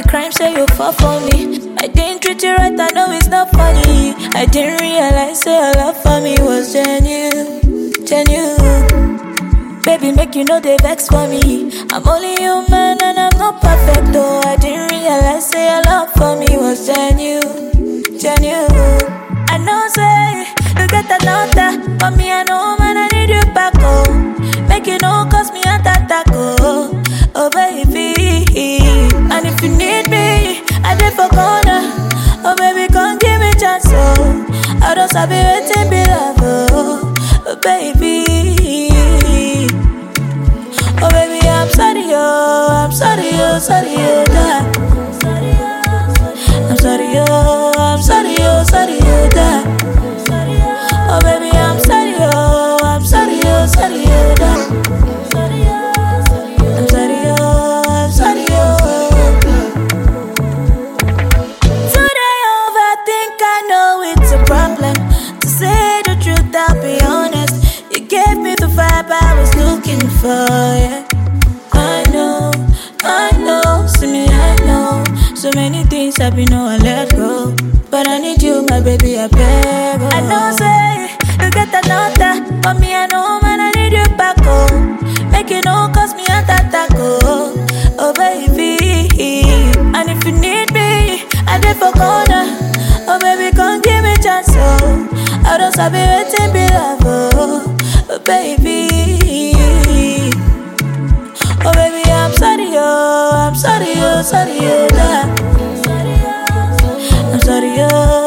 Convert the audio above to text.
me crime, say you fall for me. I didn't treat you right, I know it's not funny. I didn't realize say your love for me was genuine, genuine. Baby, make you know they vex for me. I'm only human and I'm not perfect, though. I didn't realize say your love for me was genuine, genuine. I know say you get another, but me I know man I need you back home. Make you know cause me and that oh baby. And if you need me, I did for corner. Oh baby, come give me chance, oh. I don't sabi waiting be love, oh baby. Oh baby, I'm sorry, oh, I'm sorry, oh, sorry, oh, da. I'm sorry, oh, I'm sorry, oh, sorry, oh, da. Oh baby, I'm sorry, oh, I'm sorry, oh, sorry, oh, da. I'm sorry, oh, I'm sorry, oh. Today overthink, I know it's a problem. To say the truth, I'll be honest. You gave me the vibe I was looking for, yeah. I know, see me, I know. So many things I've been know I let go. But I need you, my baby, I beg, oh. I know, say, you get another. But me, I know, man, I need you back home. Make it know, cause me and that oh baby. And if you need me, I did for corner. Oh baby, come give me chance, oh. I don't sabi waiting be love, oh baby. Oh baby, I'm sorry, oh, I'm sorry, oh, sorry, oh, da. I'm sorry, oh.